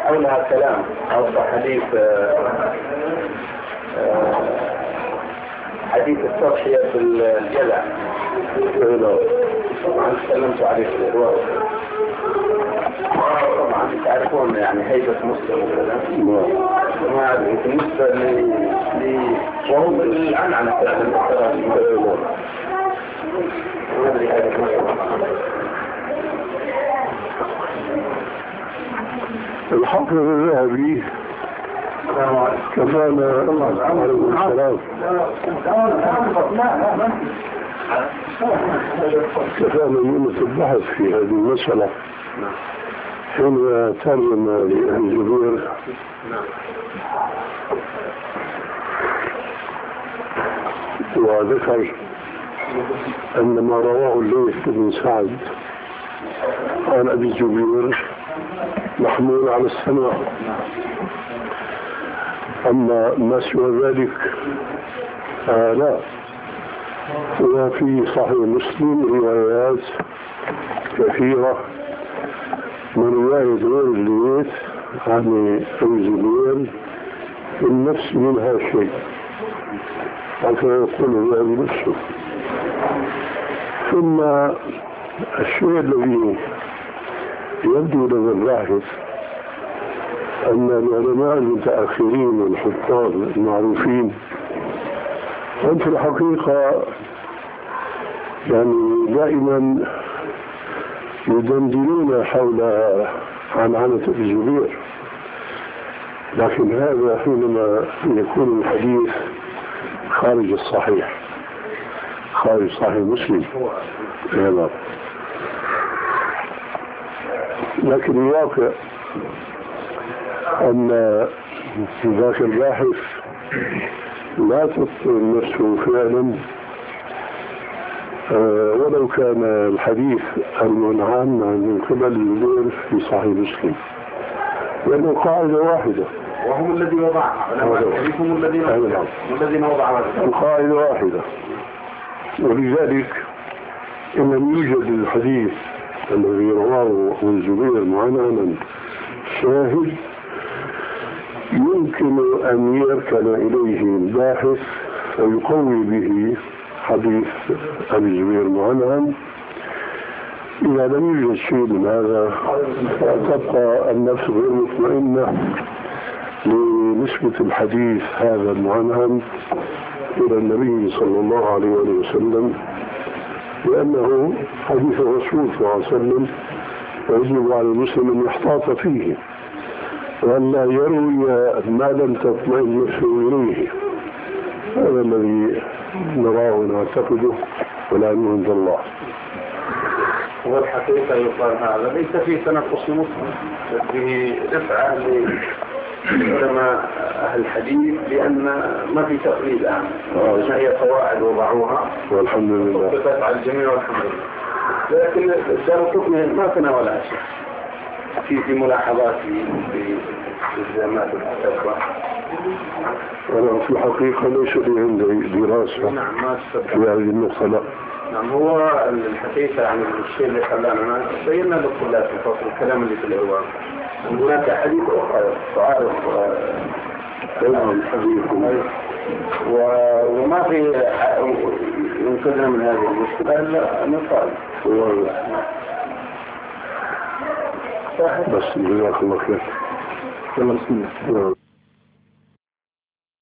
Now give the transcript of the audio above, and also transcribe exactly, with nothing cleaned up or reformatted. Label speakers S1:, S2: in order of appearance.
S1: حولها كلام أو حديث حديث التضحية في الجلع. طبعا تكلمت عليه في الرواية. طبعا تعرفون يعني هيبة مسلم وكذا. ما بالنسبة ل وهو الآن على فعلا ما أدري هذا
S2: الحافظ الذهبي كفانا عليه السلام كفانا يونس البحث في هذه المسألة حين ترجم لأبي جبير وذكر أن ما رواه الليث بن سعد عن أبي جبير محمول على السماع، أما ما سوى ذلك آه لا. وفي صحيح مسلم روايات كثيرة من رواية غير الليث عن أبي جبير النفس منها شيء حتى يقول ذلك نفسه. ثم الشيء الذي يبدو لدى الباحث أن العلماء المتأخرين والحفاظ المعروفين هم في الحقيقة يعني دائما يدندنون حول عنعنة أبي جبير، لكن هذا حينما يكون الحديث خارج الصحيح خارج صحيح مسلم. هذا لكن الواقع أن ذاك الباحث لا تطلب نفسه فعلا أه ولو كان الحديث المنعم من قبل الجبير في صحيح مسلم، لأنه قاعدة واحدة
S1: وهم الذي وضعها هم الذين وضعها
S2: القاعدة واحدة. ولذلك إن لم يوجد الحديث الذي رواه الجبير معنعنا شاهد يمكن أن يركن إليه الباحث ويقوي به حديث أبي جبير معنعن. إذا لم يوجد شيء من هذا تبقى النفس غير مطمئنة لنسبة الحديث هذا المعنعن إلى النبي صلى الله عليه وسلم، لأنه حديث الرسول صلى الله عليه وسلم ويجب على المسلم أن يحتاط فيه وأن لا يروي ما لم تطمئن نفسه إليه. هذا الذي نراه ونعتقده والعلم عند الله.
S1: والحقيقة يقال هذا ليس في تنقص مسلم، به دفعة لعلماء أهل الحديث لأن ما في تقليد الآن، هي قواعد وضعوها
S2: والحمد لله
S1: وطبقت على الجميع والحمد لله. لكن دارقطني ما تناولها شيء في في ملاحظاتي في الزامات والفتوى.
S2: أنا في الحقيقة ليس لي عندي دراسة
S1: نعم ما
S2: في هذه النقطة. لا
S1: نعم هو الحقيقة يعني الشيء اللي خلانا بينا للطلاب في فصل الكلام اللي في الإرواح هناك حديث أخرى تعارف بين الحديث وما في ينقذنا من هذه المشكلة إلا نصال.
S2: بس جزاك الله خير.
S1: بسم الله.